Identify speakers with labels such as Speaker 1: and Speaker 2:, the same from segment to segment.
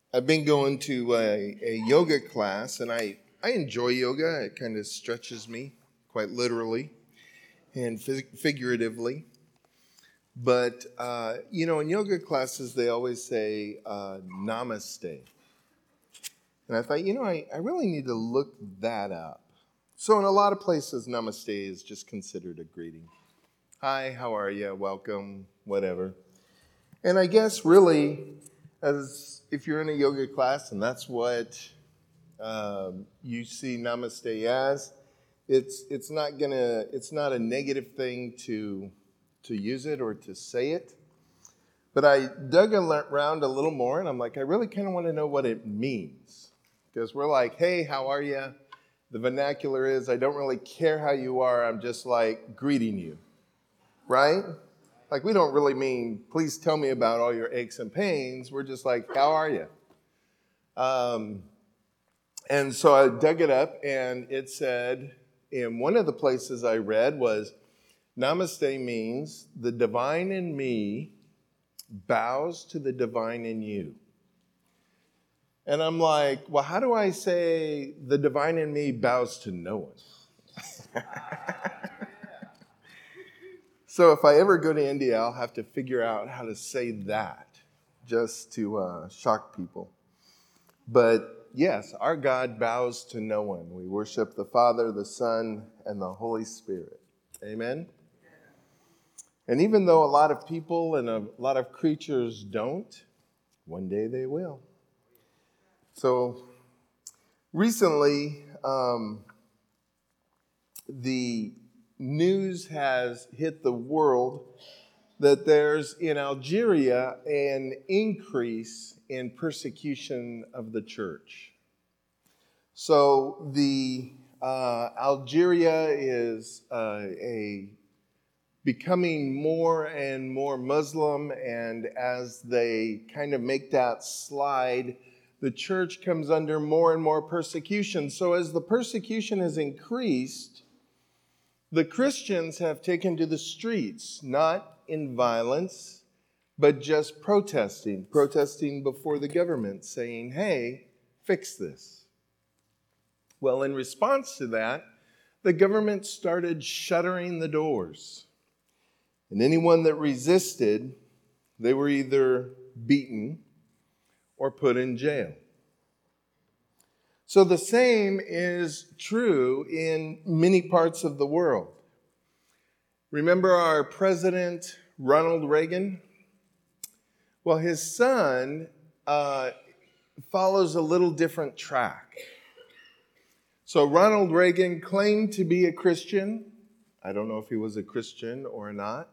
Speaker 1: I've been going to a yoga class, and I enjoy yoga. It kind of stretches me, quite literally and figuratively. But, in yoga classes, they always say namaste. And I thought, I really need to look that up. So in a lot of places, namaste is just considered a greeting. Hi, how are you? Welcome, whatever. And I guess really, as if you're in a yoga class and that's what you see namaste as, it's not a negative thing to use it or to say it. But I dug around a little more, and I'm like, I really kind of want to know what it means. Because we're like, hey, how are you? The vernacular is, I don't really care how you are, I'm just like greeting you, right? Like, we don't really mean, please tell me about all your aches and pains. We're just like, how are you? And so I dug it up, and it said, in one of the places I read was, namaste means the divine in me bows to the divine in you. And I'm like, well, how do I say the divine in me bows to no one? So if I ever go to India, I'll have to figure out how to say that just to shock people. But yes, our God bows to no one. We worship the Father, the Son, and the Holy Spirit. Amen? And even though a lot of people and a lot of creatures don't, one day they will. So recently, the news has hit the world that there's in Algeria an increase in persecution of the church. So the Algeria is becoming more and more Muslim, and as they kind of make that slide, the church comes under more and more persecution. So as the persecution has increased, the Christians have taken to the streets, not in violence, but just protesting before the government, saying, hey, fix this. Well, in response to that, the government started shuttering the doors. And anyone that resisted, they were either beaten or put in jail. So the same is true in many parts of the world. Remember our president, Ronald Reagan? Well, his son follows a little different track. So Ronald Reagan claimed to be a Christian. I don't know if he was a Christian or not.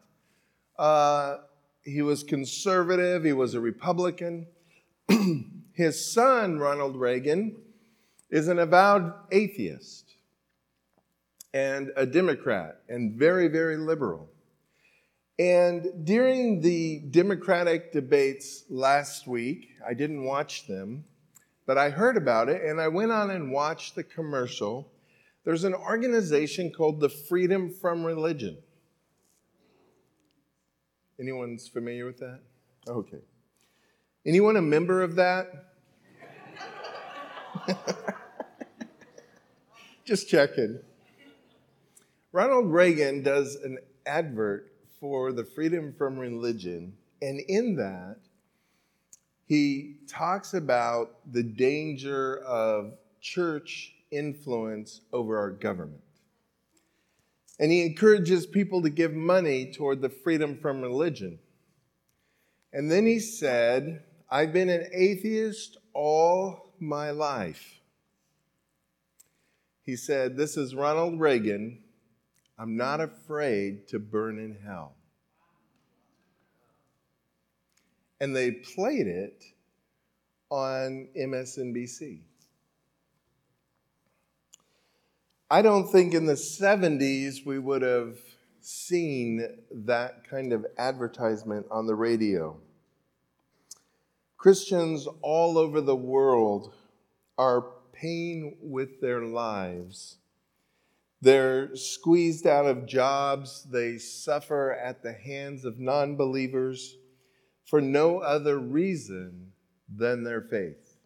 Speaker 1: He was conservative. He was a Republican. His son, Ronald Reagan, is an avowed atheist and a Democrat and very, very liberal. And during the Democratic debates last week, I didn't watch them, but I heard about it, and I went on and watched the commercial. There's an organization called the Freedom from Religion. Anyone's familiar with that? Okay. Anyone a member of that? Just checking. Ronald Reagan does an advert for the Freedom from Religion, and in that, he talks about the danger of church influence over our government. And he encourages people to give money toward the freedom from religion. And then he said, I've been an atheist all my life. He said, this is Ronald Reagan. I'm not afraid to burn in hell. And they played it on MSNBC. I don't think in the 70s we would have seen that kind of advertisement on the radio. Christians all over the world are paying with their lives. They're squeezed out of jobs. They suffer at the hands of non-believers for no other reason than their faith.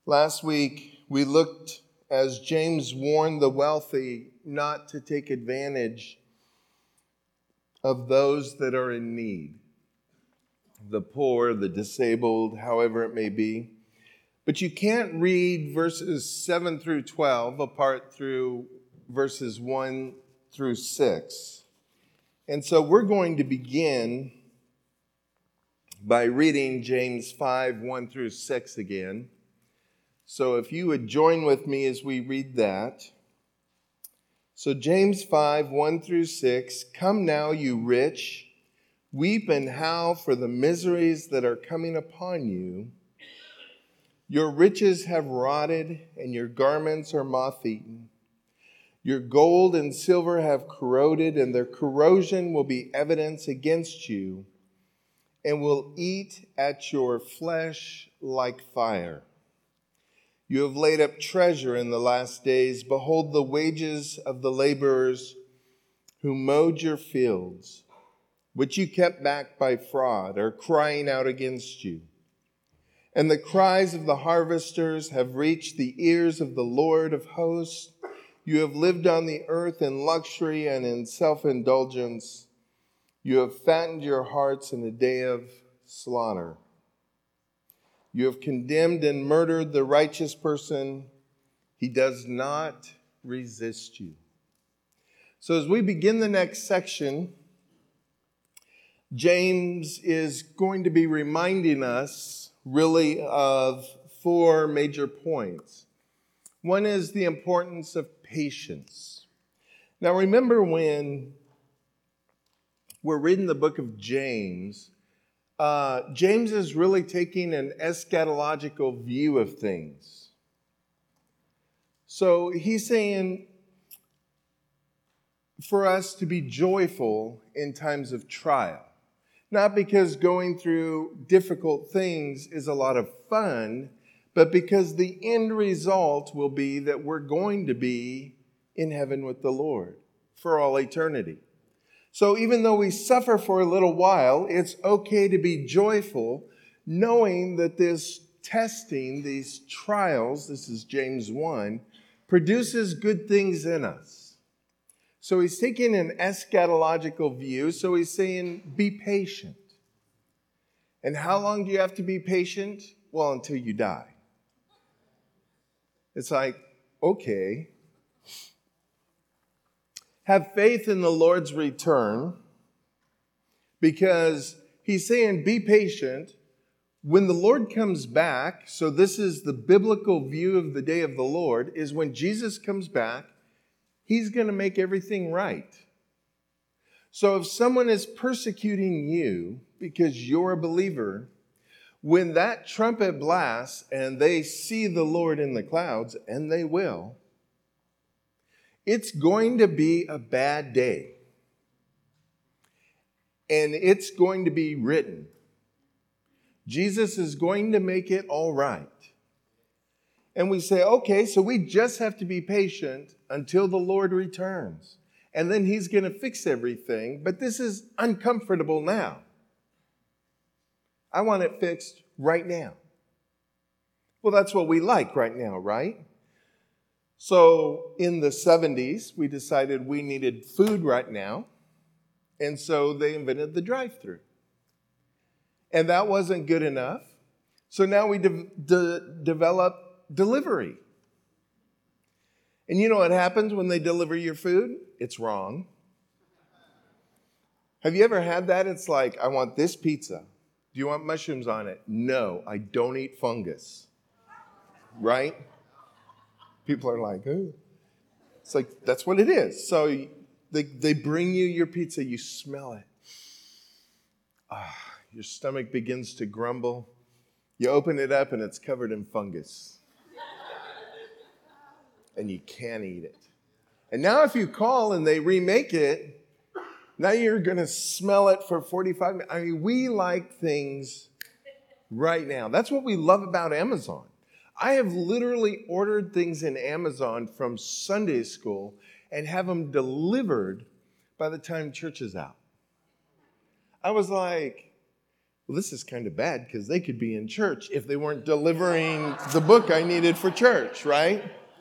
Speaker 1: Last week, we looked as James warned the wealthy not to take advantage of those that are in need, the poor, the disabled, however it may be. But you can't read verses 7 through 12 apart through verses 1 through 6. And so we're going to begin by reading James 5, 1 through 6 again. So if you would join with me as we read that. So James 5, 1 through 6, "Come now, you rich, weep and howl for the miseries that are coming upon you. Your riches have rotted, and your garments are moth-eaten. Your gold and silver have corroded, and their corrosion will be evidence against you, and will eat at your flesh like fire. You have laid up treasure in the last days. Behold, the wages of the laborers who mowed your fields, which you kept back by fraud, are crying out against you. And the cries of the harvesters have reached the ears of the Lord of hosts. You have lived on the earth in luxury and in self-indulgence. You have fattened your hearts in a day of slaughter. You have condemned and murdered the righteous person. He does not resist you." So as we begin the next section, James is going to be reminding us really of four major points. One is the importance of patience. Now remember, when we're reading the book of James, James is really taking an eschatological view of things. So he's saying for us to be joyful in times of trial. Not because going through difficult things is a lot of fun, but because the end result will be that we're going to be in heaven with the Lord for all eternity. So even though we suffer for a little while, it's okay to be joyful, knowing that this testing, these trials, this is James 1, produces good things in us. So he's taking an eschatological view, so he's saying, be patient. And how long do you have to be patient? Well, until you die. It's like, okay. Have faith in the Lord's return, because he's saying be patient. When the Lord comes back, so this is the biblical view of the day of the Lord, is when Jesus comes back, he's going to make everything right. So if someone is persecuting you because you're a believer, when that trumpet blasts and they see the Lord in the clouds, and they will, it's going to be a bad day. And it's going to be written. Jesus is going to make it all right. And we say, okay, so we just have to be patient until the Lord returns. And then he's going to fix everything. But this is uncomfortable now. I want it fixed right now. Well, that's what we like right now, right? So in the 70s, we decided we needed food right now. And so they invented the drive-thru. And that wasn't good enough. So now we develop delivery. And you know what happens when they deliver your food? It's wrong. Have you ever had that? It's like, I want this pizza. Do you want mushrooms on it? No, I don't eat fungus. Right? People are like, oh. It's like, that's what it is. So they bring you your pizza, you smell it. Your stomach begins to grumble. You open it up and it's covered in fungus. And you can't eat it. And now if you call and they remake it, now you're going to smell it for 45 minutes. I mean, we like things right now. That's what we love about Amazon. I have literally ordered things in Amazon from Sunday school and have them delivered by the time church is out. I was like, Well, this is kind of bad because they could be in church if they weren't delivering the book I needed for church, right?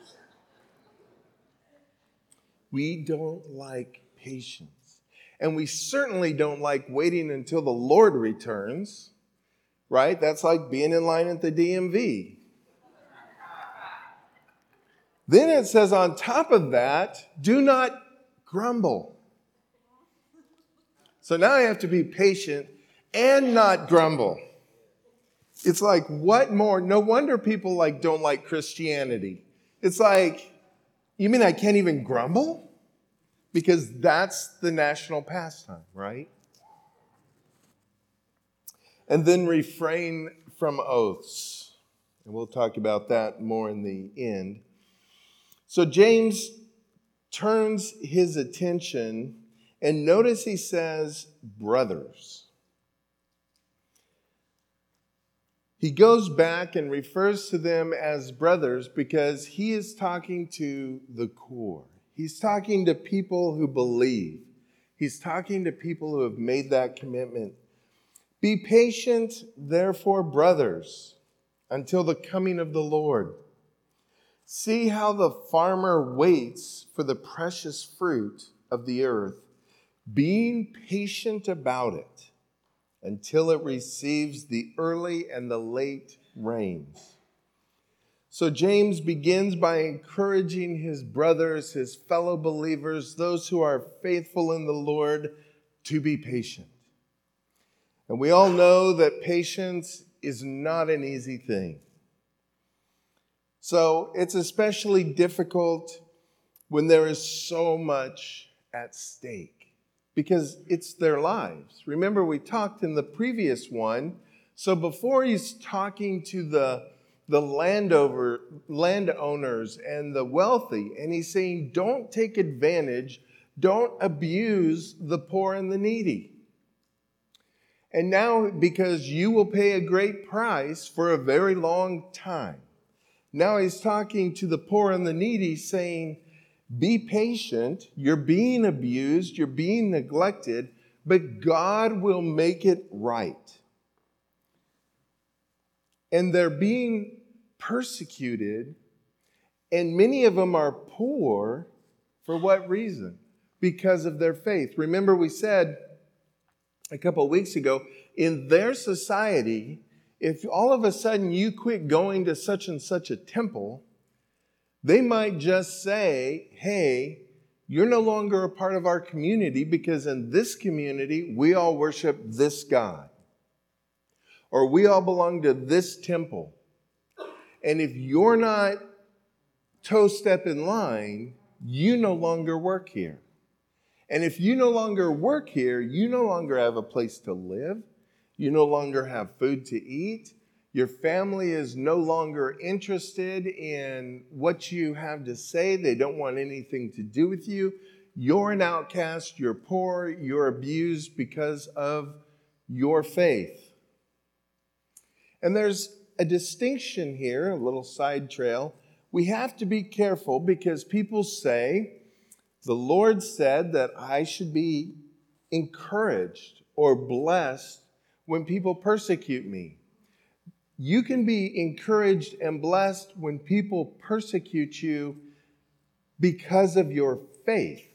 Speaker 1: We don't like patience. And we certainly don't like waiting until the Lord returns, right? That's like being in line at the DMV. Then it says on top of that, do not grumble. So now I have to be patient and not grumble. It's like, what more? No wonder people don't like Christianity. It's like, you mean I can't even grumble? Because that's the national pastime, right? And then refrain from oaths. And we'll talk about that more in the end. So James turns his attention, and notice he says, brothers. He goes back and refers to them as brothers because he is talking to the core. He's talking to people who believe. He's talking to people who have made that commitment. Be patient, therefore, brothers, until the coming of the Lord. See how the farmer waits for the precious fruit of the earth, being patient about it until it receives the early and the late rains. So James begins by encouraging his brothers, his fellow believers, those who are faithful in the Lord, to be patient. And we all know that patience is not an easy thing. So it's especially difficult when there is so much at stake because it's their lives. Remember, we talked in the previous one. So before he's talking to the landowners and the wealthy, and he's saying, don't take advantage, don't abuse the poor and the needy. And now, because you will pay a great price for a very long time. Now he's talking to the poor and the needy, saying, be patient, you're being abused, you're being neglected, but God will make it right. And they're being persecuted, and many of them are poor. For what reason? Because of their faith. Remember, we said a couple of weeks ago, in their society, if all of a sudden you quit going to such and such a temple, they might just say, hey, you're no longer a part of our community because in this community, we all worship this God. Or we all belong to this temple. And if you're not toe step in line, you no longer work here. And if you no longer work here, you no longer have a place to live. You no longer have food to eat. Your family is no longer interested in what you have to say. They don't want anything to do with you. You're an outcast. You're poor. You're abused because of your faith. And there's a distinction here, a little side trail. We have to be careful because people say, the Lord said that I should be encouraged or blessed when people persecute me. You can be encouraged and blessed when people persecute you because of your faith.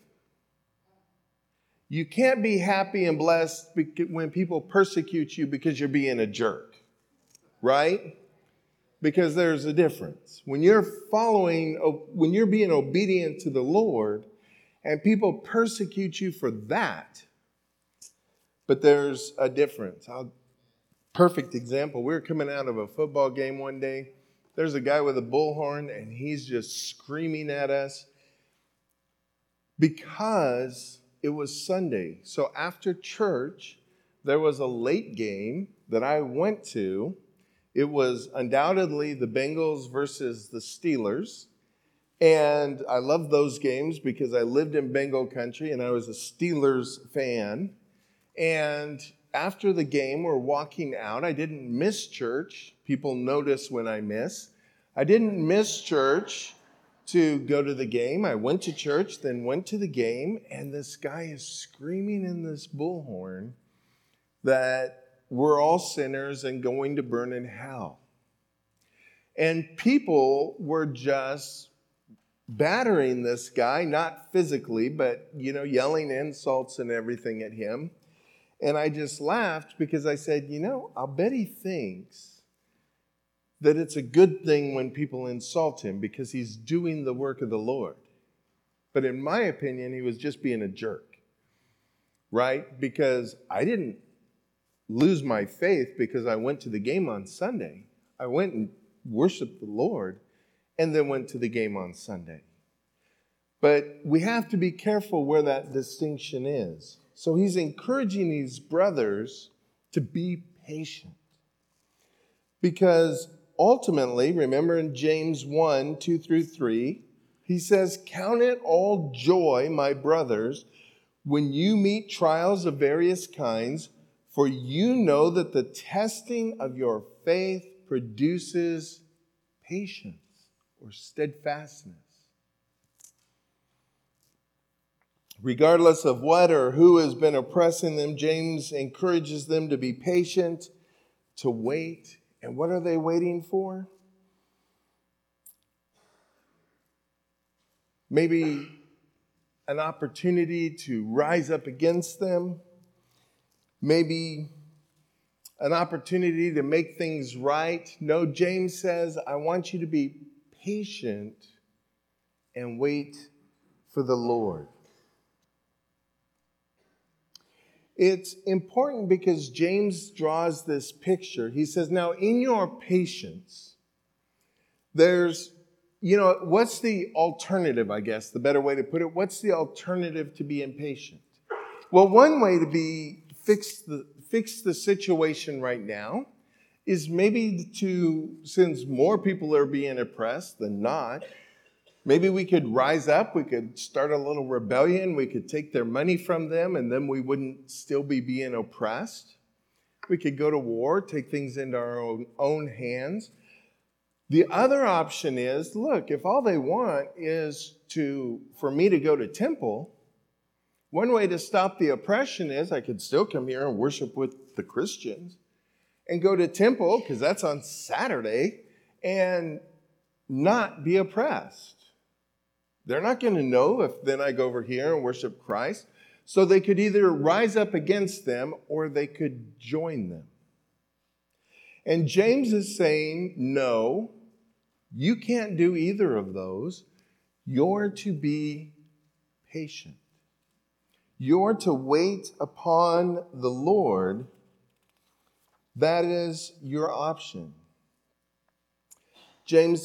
Speaker 1: You can't be happy and blessed when people persecute you because you're being a jerk, right? Because there's a difference. When you're being obedient to the Lord and people persecute you for that, but there's a difference. Perfect example. We were coming out of a football game one day. There's a guy with a bullhorn, and he's just screaming at us because it was Sunday. So after church, there was a late game that I went to. It was undoubtedly the Bengals versus the Steelers. And I love those games because I lived in Bengal country and I was a Steelers fan. And after the game, we're walking out. I didn't miss church. People notice when I miss. I didn't miss church to go to the game. I went to church, then went to the game, and this guy is screaming in this bullhorn that we're all sinners and going to burn in hell. And people were just battering this guy, not physically, but, yelling insults and everything at him. And I just laughed because I said, I'll bet he thinks that it's a good thing when people insult him because he's doing the work of the Lord. But in my opinion, he was just being a jerk, right? Because I didn't lose my faith because I went to the game on Sunday. I went and worshiped the Lord and then went to the game on Sunday. But we have to be careful where that distinction is. So he's encouraging these brothers to be patient. Because ultimately, remember in James 1, 2 through 3, he says, "Count it all joy, my brothers, when you meet trials of various kinds, for you know that the testing of your faith produces patience," or steadfastness. Regardless of what or who has been oppressing them, James encourages them to be patient, to wait. And what are they waiting for? Maybe an opportunity to rise up against them. Maybe an opportunity to make things right. No, James says, I want you to be patient and wait for the Lord. It's important because James draws this picture. He says, now in your patience, there's, what's the alternative, I guess, the better way to put it? What's the alternative to being patient? Well, one way to fix the situation right now is maybe since more people are being oppressed than not, maybe we could rise up, we could start a little rebellion, we could take their money from them, and then we wouldn't still be being oppressed. We could go to war, take things into our own hands. The other option is, look, if all they want is for me to go to temple, one way to stop the oppression is I could still come here and worship with the Christians and go to temple, because that's on Saturday, and not be oppressed. They're not going to know if then I go over here and worship Christ. So they could either rise up against them or they could join them. And James is saying, no, you can't do either of those. You're to be patient. You're to wait upon the Lord. That is your option. James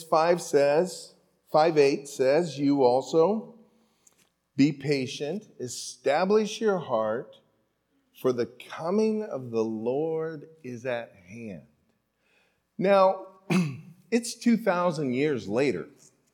Speaker 1: 5:8 says, you also be patient, establish your heart, for the coming of the Lord is at hand. Now, it's 2,000 years later.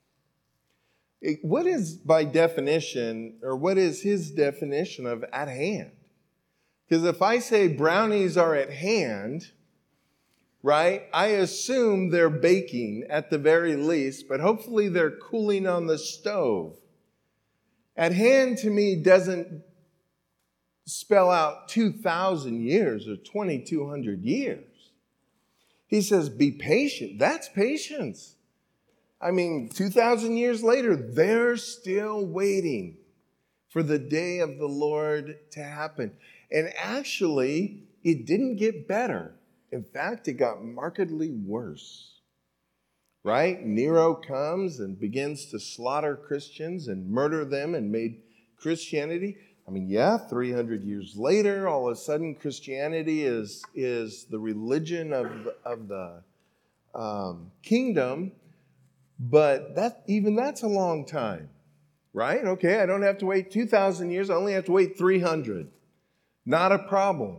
Speaker 1: What is by definition, or what is his definition of at hand? Because if I say brownies are at hand, right, I assume they're baking at the very least, but hopefully they're cooling on the stove. At hand to me doesn't spell out 2,000 years or 2,200 years. He says, be patient. That's patience. 2,000 years later, they're still waiting for the day of the Lord to happen. And actually, it didn't get better. In fact, it got markedly worse, right? Nero comes and begins to slaughter Christians and murder them and made Christianity. 300 years later, all of a sudden Christianity is the religion of the kingdom, but that's a long time, right? Okay, I don't have to wait 2,000 years, I only have to wait 300. Not a problem.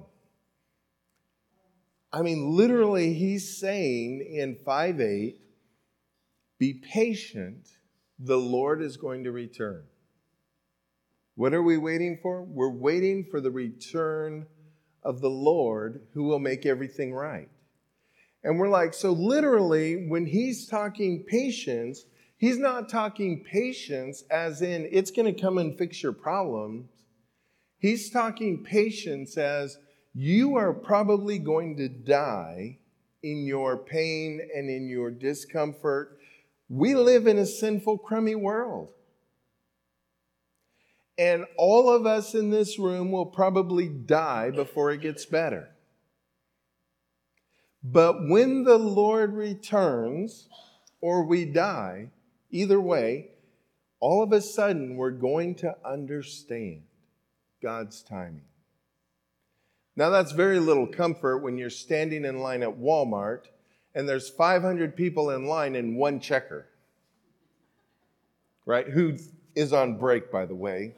Speaker 1: Literally, he's saying in 5:8, be patient, the Lord is going to return. What are we waiting for? We're waiting for the return of the Lord who will make everything right. And we're like, so literally, when he's talking patience, he's not talking patience as in it's going to come and fix your problems. He's talking patience as you are probably going to die in your pain and in your discomfort. We live in a sinful, crummy world. And all of us in this room will probably die before it gets better. But when the Lord returns, or we die, either way, all of a sudden we're going to understand God's timing. Now that's very little comfort when you're standing in line at Walmart and there's 500 people in line and one checker, right? Who is on break, by the way.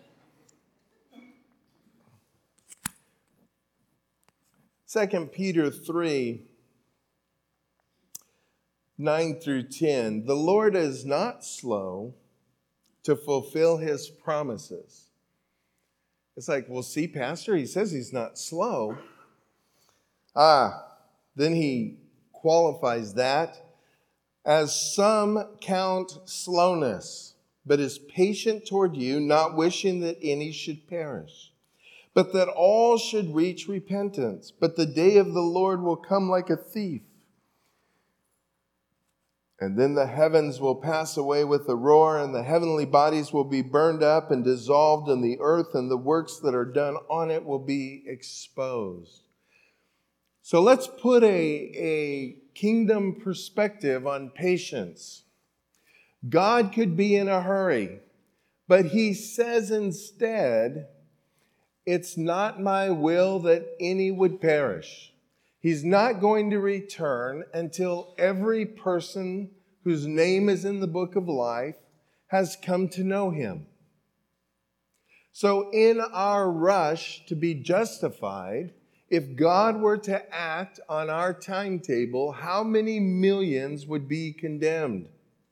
Speaker 1: Second Peter 3, 9 through 10. The Lord is not slow to fulfill his promises. It's like, well, see, Pastor, he says he's not slow. Then he qualifies that as some count slowness, but is patient toward you, not wishing that any should perish, but that all should reach repentance. But the day of the Lord will come like a thief. And then the heavens will pass away with a roar, and the heavenly bodies will be burned up and dissolved, and the earth and the works that are done on it will be exposed. So let's put a kingdom perspective on patience. God could be in a hurry, but he says instead, it's not my will that any would perish. He's not going to return until every person whose name is in the book of life has come to know him. So in our rush to be justified, if God were to act on our timetable, how many millions would be condemned?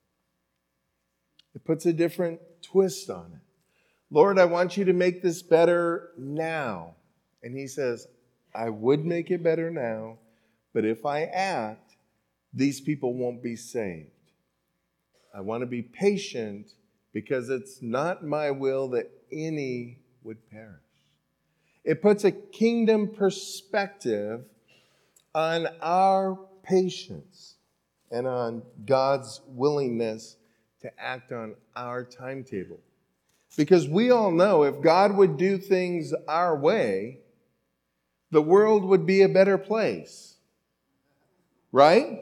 Speaker 1: It puts a different twist on it. Lord, I want you to make this better now. And he says, I would make it better now, but if I act, these people won't be saved. I want to be patient because it's not my will that any would perish. It puts a kingdom perspective on our patience and on God's willingness to act on our timetable. Because we all know if God would do things our way, the world would be a better place. Right?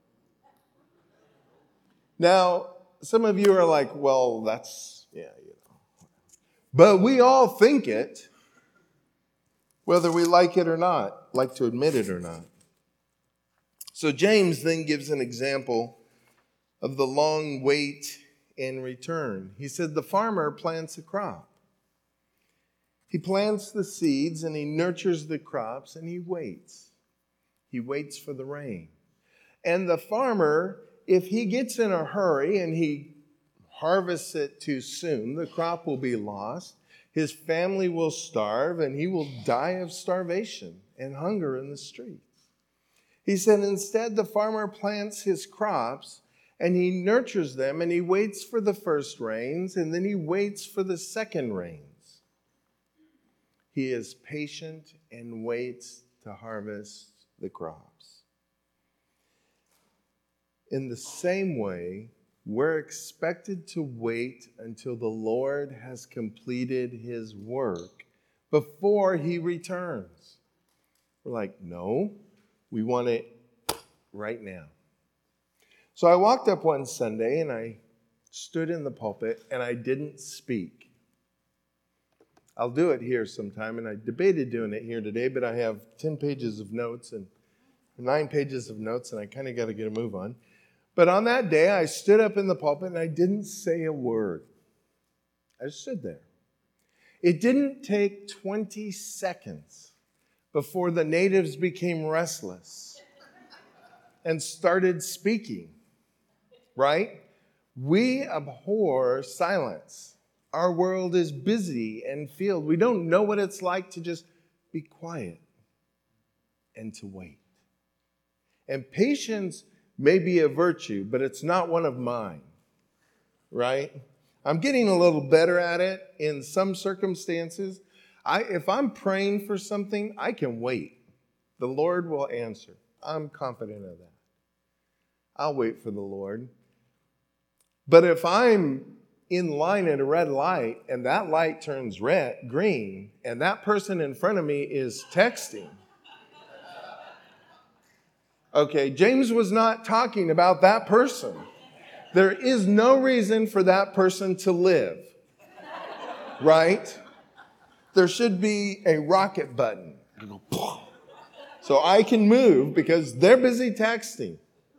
Speaker 1: Now, some of you are like, well, that's, yeah, you know. But we all think it, whether we like it or not, like to admit it or not. So James then gives an example of the long wait in return. He said the farmer plants a crop. He plants the seeds and he nurtures the crops and he waits. He waits for the rain. And the farmer, if he gets in a hurry and he harvests it too soon, the crop will be lost. His family will starve and he will die of starvation and hunger in the streets. He said instead the farmer plants his crops and he nurtures them and he waits for the first rains and then he waits for the second rains. He is patient and waits to harvest the crops. In the same way, we're expected to wait until the Lord has completed his work before he returns. We're like, no, we want it right now. So I walked up one Sunday and I stood in the pulpit and I didn't speak. I'll do it here sometime, and I debated doing it here today, but I have 10 pages of notes and 9 pages of notes, and I kind of got to get a move on. But on that day, I stood up in the pulpit, and I didn't say a word. I just stood there. It didn't take 20 seconds before the natives became restless and started speaking, right? We abhor silence. Our world is busy and filled. We don't know what it's like to just be quiet and to wait. And patience may be a virtue, but it's not one of mine, right? I'm getting a little better at it in some circumstances. If I'm praying for something, I can wait. The Lord will answer. I'm confident of that. I'll wait for the Lord. But if I'm in line at a red light and that light turns green, and that person in front of me is texting, okay, James was not talking about that person. There is no reason for that person to live, right? There should be a rocket button. So I can move because they're busy texting.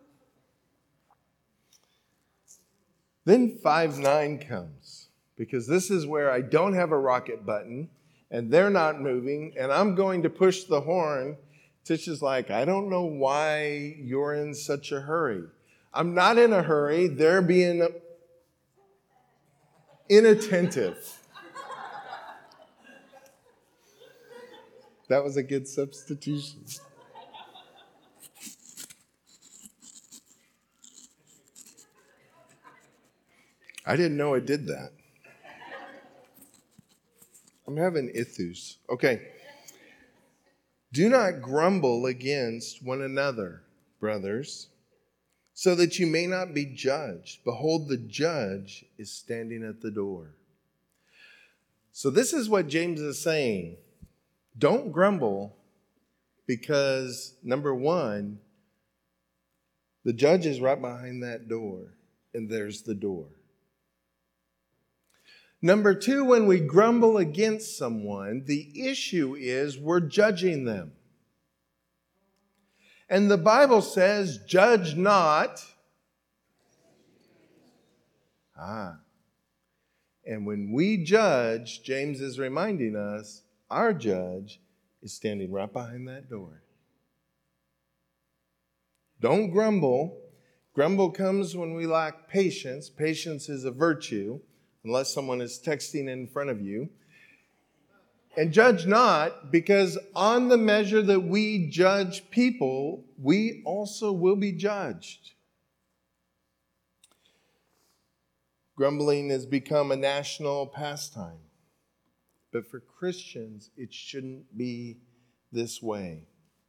Speaker 1: Then 5:9 comes, because this is where I don't have a rocket button and they're not moving and I'm going to push the horn. Tish is like, I don't know why you're in such a hurry. I'm not in a hurry. They're being inattentive. That was a good substitution. I didn't know it did that. I'm having ithus. Okay. Do not grumble against one another, brothers, so that you may not be judged. Behold, the judge is standing at the door. So this is what James is saying. Don't grumble because, number one, the judge is right behind that door, and there's the door. Number two, when we grumble against someone, the issue is we're judging them. And the Bible says, judge not. And when we judge, James is reminding us, our judge is standing right behind that door. Don't grumble. Grumble comes when we lack patience. Patience is a virtue, unless someone is texting in front of you. And judge not, because on the measure that we judge people, we also will be judged. Grumbling has become a national pastime. But for Christians, it shouldn't be this way.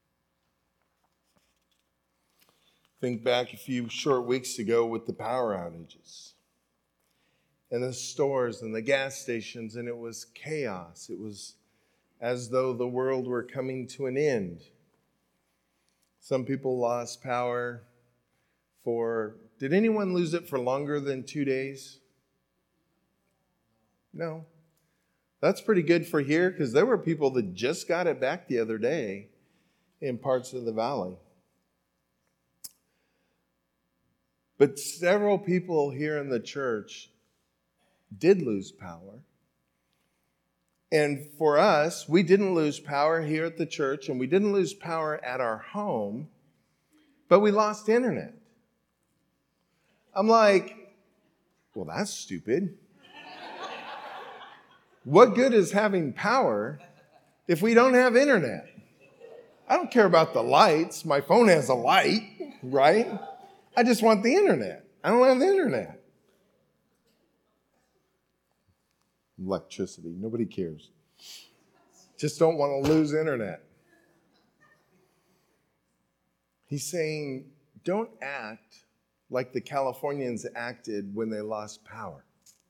Speaker 1: Think back a few short weeks ago with the power outages and the stores and the gas stations, and it was chaos. It was as though the world were coming to an end. Some people lost power did anyone lose it for longer than 2 days? No. That's pretty good for here, because there were people that just got it back the other day in parts of the valley. But several people here in the church did lose power. And for us, we didn't lose power here at the church, and we didn't lose power at our home, but we lost internet. I'm like, well, that's stupid. What good is having power if we don't have internet? I don't care about the lights. My phone has a light, right? I just want the internet. I don't have the internet. Electricity. Nobody cares. Just don't want to lose internet. He's saying, don't act like the Californians acted when they lost power.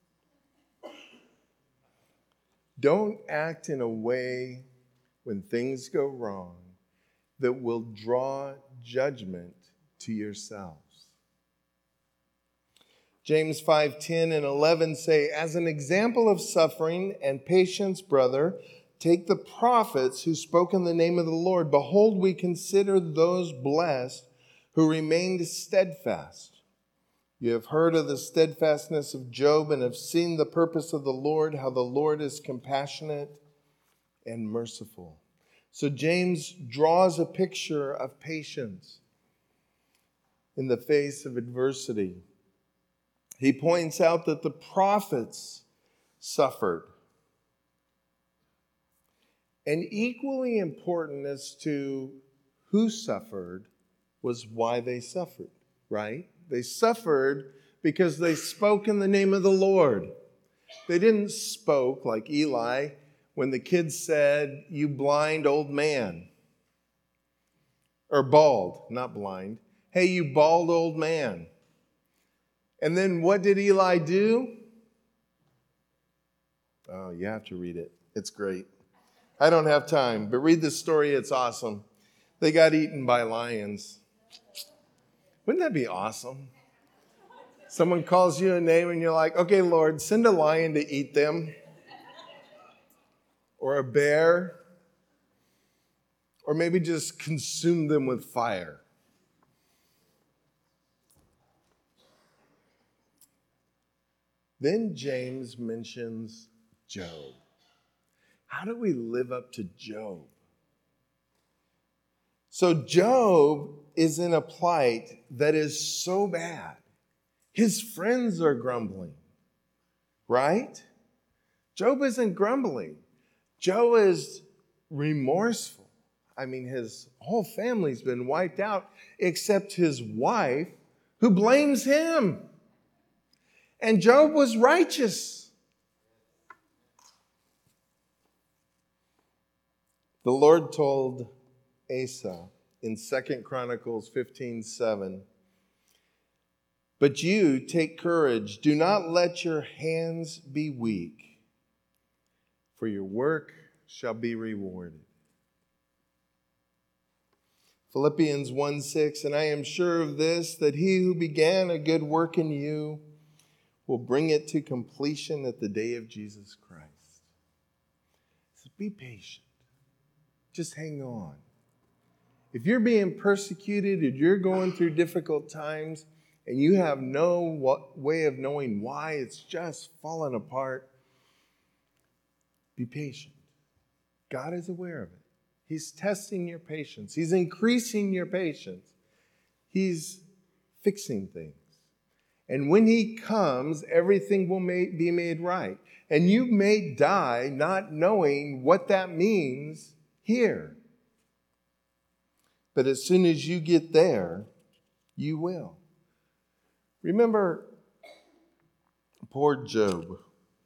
Speaker 1: Don't act in a way when things go wrong that will draw judgment to yourselves. James 5:10 and 11 say, as an example of suffering and patience, brother, take the prophets who spoke in the name of the Lord. Behold, we consider those blessed who remained steadfast. You have heard of the steadfastness of Job and have seen the purpose of the Lord, how the Lord is compassionate and merciful. So James draws a picture of patience in the face of adversity. He points out that the prophets suffered. And equally important as to who suffered was why they suffered, right? They suffered because they spoke in the name of the Lord. They didn't spoke like Eli when the kids said, "You blind old man." Or bald, not blind. "Hey, you bald old man." And then what did Eli do? Oh, you have to read it. It's great. I don't have time, but read the story. It's awesome. They got eaten by lions. Wouldn't that be awesome? Someone calls you a name and you're like, "Okay, Lord, send a lion to eat them." Or a bear. Or maybe just consume them with fire. Then James mentions Job. How do we live up to Job? So Job is in a plight that is so bad. His friends are grumbling, right? Job isn't grumbling. Job is remorseful. I mean, his whole family's been wiped out except his wife, who blames him. And Job was righteous. The Lord told Asa in 2 Chronicles 15:7, "But you take courage, do not let your hands be weak, for your work shall be rewarded." Philippians 1:6, "And I am sure of this, that he who began a good work in you will bring it to completion at the day of Jesus Christ." So be patient. Just hang on. If you're being persecuted, if you're going through difficult times, and you have no way of knowing why it's just fallen apart, be patient. God is aware of it. He's testing your patience. He's increasing your patience. He's fixing things. And when he comes, everything will be made right. And you may die not knowing what that means here. But as soon as you get there, you will. Remember, poor Job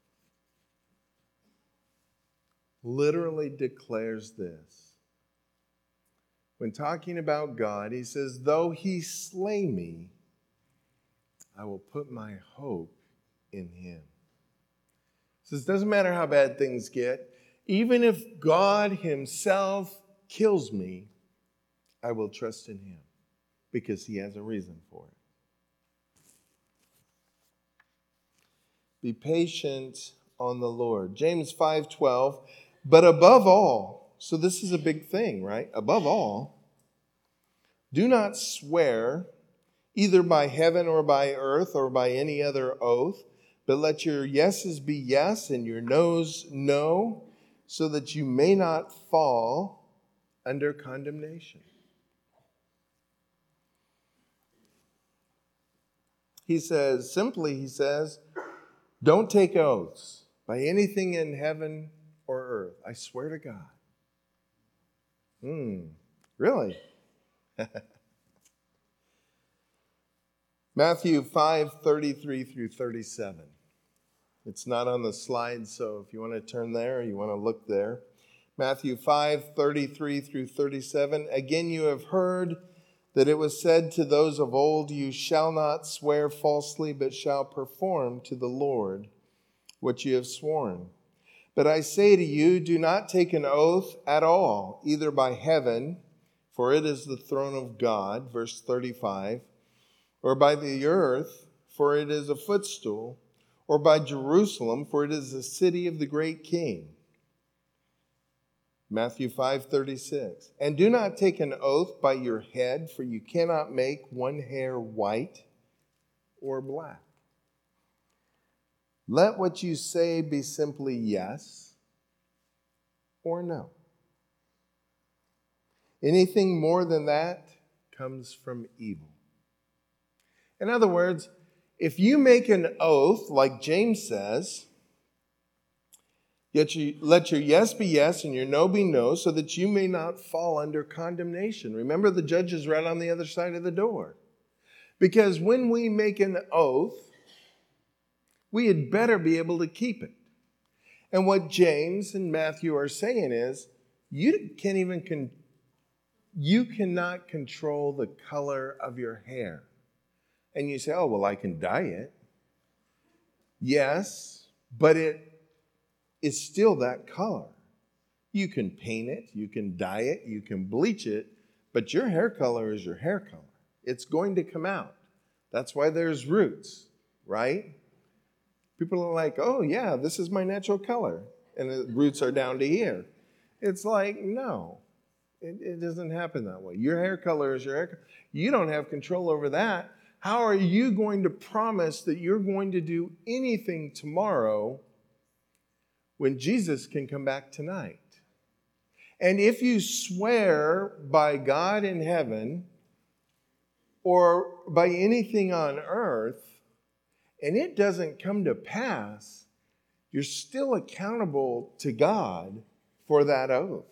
Speaker 1: literally declares this. When talking about God, he says, "Though he slay me, I will put my hope in him." He says, "Doesn't matter how bad things get. Even if God himself kills me, I will trust in him because he has a reason for it." Be patient on the Lord. James 5:12, "But above all," so this is a big thing, right? "Above all, do not swear either by heaven or by earth or by any other oath, but let your yeses be yes and your noes no, so that you may not fall under condemnation." He says, don't take oaths by anything in heaven or earth. I swear to God. Really? Matthew 5:33 through 37. It's not on the slide, so if you want to turn there or you want to look there. Matthew 5:33 through 37. "Again, you have heard that it was said to those of old, 'You shall not swear falsely, but shall perform to the Lord what you have sworn.' But I say to you, do not take an oath at all, either by heaven, for it is the throne of God," verse 35, "or by the earth, for it is a footstool, or by Jerusalem, for it is the city of the great King." Matthew 5:36, "And do not take an oath by your head, for you cannot make one hair white or black. Let what you say be simply yes or no. Anything more than that comes from evil." In other words, if you make an oath, like James says, let your yes be yes and your no be no, so that you may not fall under condemnation. Remember, the judge is right on the other side of the door. Because when we make an oath, we had better be able to keep it. And what James and Matthew are saying is, you cannot control the color of your hair. And you say, oh, well, I can dye it. Yes, but it is still that color. You can paint it, you can dye it, you can bleach it, but your hair color is your hair color. It's going to come out. That's why there's roots, right? People are like, oh yeah, this is my natural color. And the roots are down to here. It's like, no, it doesn't happen that way. Your hair color is your hair color. You don't have control over that. How are you going to promise that you're going to do anything tomorrow when Jesus can come back tonight? And if you swear by God in heaven or by anything on earth, and it doesn't come to pass, you're still accountable to God for that oath.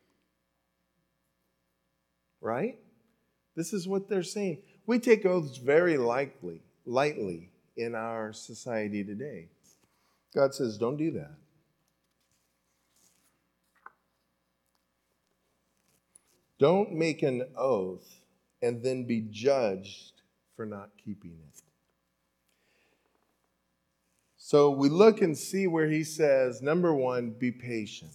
Speaker 1: Right? This is what they're saying. We take oaths very lightly in our society today. God says, don't do that. Don't make an oath and then be judged for not keeping it. So we look and see where he says, number one, be patient.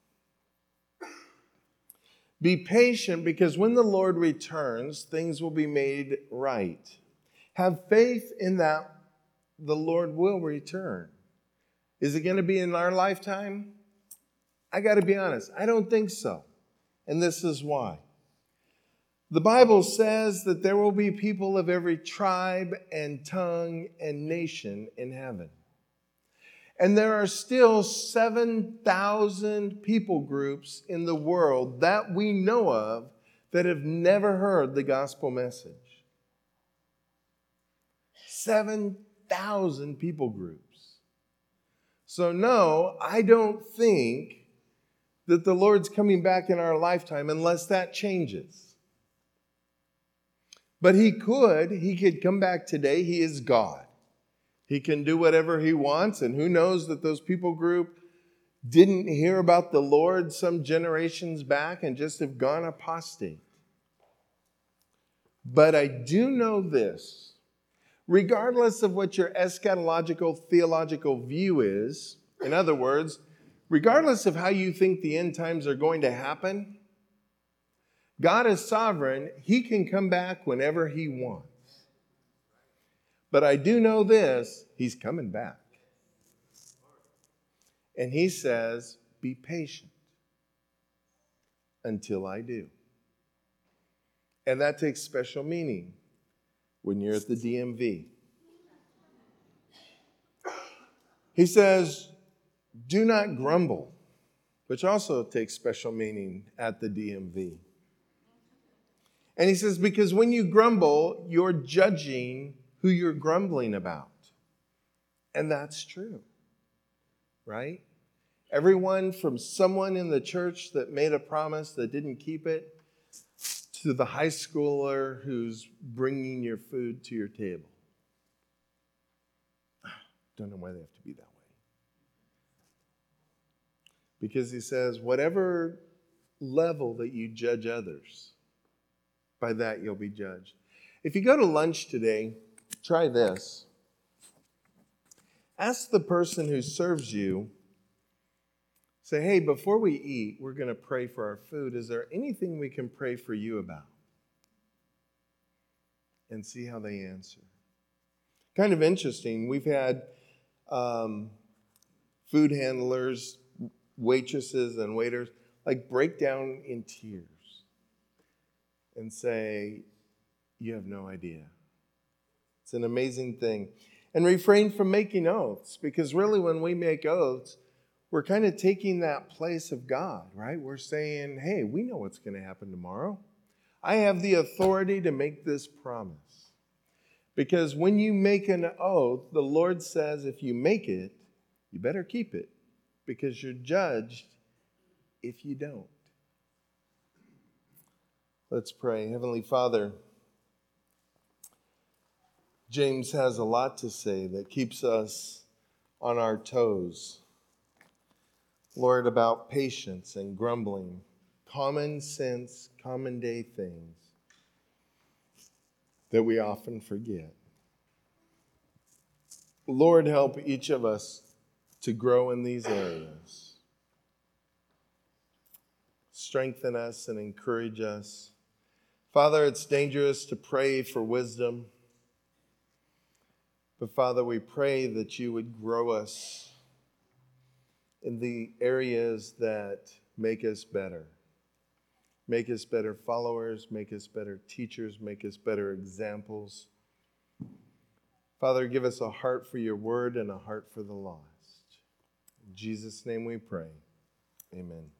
Speaker 1: Be patient because when the Lord returns, things will be made right. Have faith in that the Lord will return. Is it going to be in our lifetime? I got to be honest, I don't think so. And this is why. The Bible says that there will be people of every tribe and tongue and nation in heaven. And there are still 7,000 people groups in the world that we know of that have never heard the gospel message. 7,000 people groups. So no, I don't think that the Lord's coming back in our lifetime unless that changes. But he could come back today. He is God. He can do whatever he wants, and who knows that those people group didn't hear about the Lord some generations back and just have gone apostate. But I do know this. Regardless of what your eschatological, theological view is, in other words, regardless of how you think the end times are going to happen, God is sovereign. He can come back whenever he wants. But I do know this, he's coming back. And he says, be patient until I do. And that takes special meaning when you're at the DMV. He says, do not grumble, which also takes special meaning at the DMV. And he says, because when you grumble, you're judging who you're grumbling about. And that's true, right? Everyone from someone in the church that made a promise that didn't keep it, to the high schooler who's bringing your food to your table. Don't know why they have to be that way. Because he says, whatever level that you judge others, by that you'll be judged. If you go to lunch today, try this. Ask the person who serves you, say, hey, before we eat, we're going to pray for our food. Is there anything we can pray for you about? And see how they answer. Kind of interesting. We've had food handlers, waitresses, and waiters break down in tears and say, you have no idea. It's an amazing thing. And refrain from making oaths, because really when we make oaths, we're kind of taking that place of God, right? We're saying, hey, we know what's going to happen tomorrow. I have the authority to make this promise. Because when you make an oath, the Lord says if you make it, you better keep it, because you're judged if you don't. Let's pray. Heavenly Father, James has a lot to say that keeps us on our toes. Lord, about patience and grumbling, common sense, common day things that we often forget. Lord, help each of us to grow in these areas. Strengthen us and encourage us. Father, it's dangerous to pray for wisdom. But Father, we pray that you would grow us in the areas that make us better. Make us better followers, make us better teachers, make us better examples. Father, give us a heart for your word and a heart for the lost. In Jesus' name we pray. Amen.